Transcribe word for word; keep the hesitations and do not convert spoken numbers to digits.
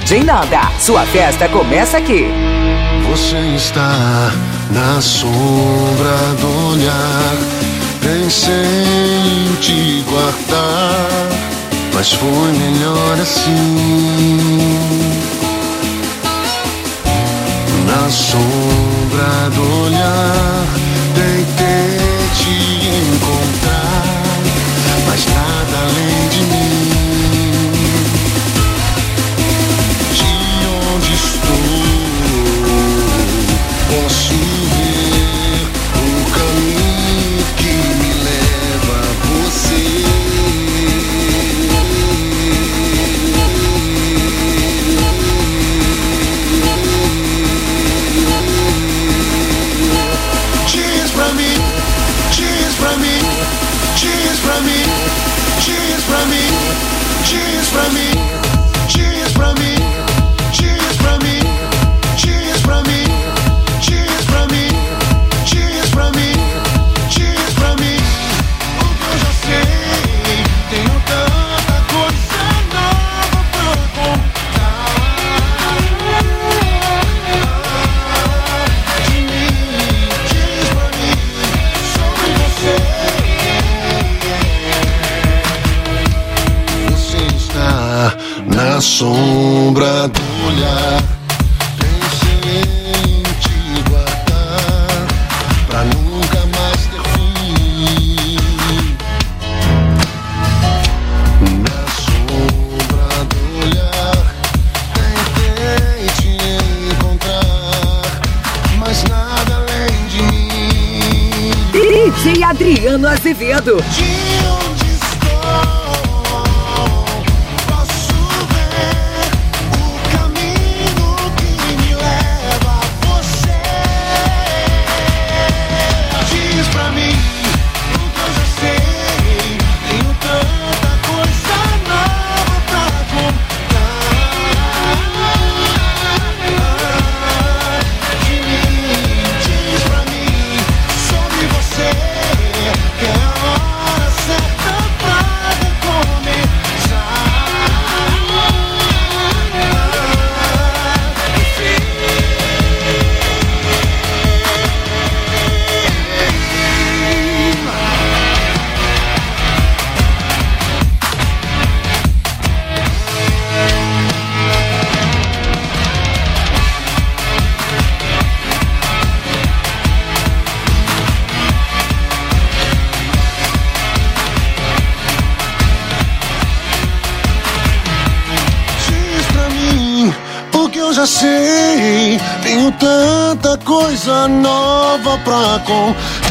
D J Nanda, sua festa começa aqui. Você está na sombra do olhar. Pensei em te guardar, mas foi melhor assim. Na sombra do olhar, tentei te encontrar, mas nada além de mim. De onde estou, posso ver o caminho que me leva a você. Diz pra mim, diz pra mim, diz pra mim, diz pra mim, diz pra mim, diz pra mim, diz pra mim, diz pra mim, diz pra mim, diz pra mim, diz pra mim. O que eu já sei, tenho tanta coisa nova pra contar de mim. Diz pra mim sobre você. Você está na sombra do olhar. Pensei em te guardar pra nunca mais ter fim. Na sombra do olhar, tentei te encontrar, mas nada além de mim. D J Adriano Azevedo. De onde estou, posso ver o caminho que me leva a você. Diz pra mim o que eu já sei, tenho tanta coisa nova pra contar de mim. Diz pra mim sobre você, que é a hora certa pra recomeçar. Diz pra mim o que eu já sei, tenho tanta coisa nova pra contar.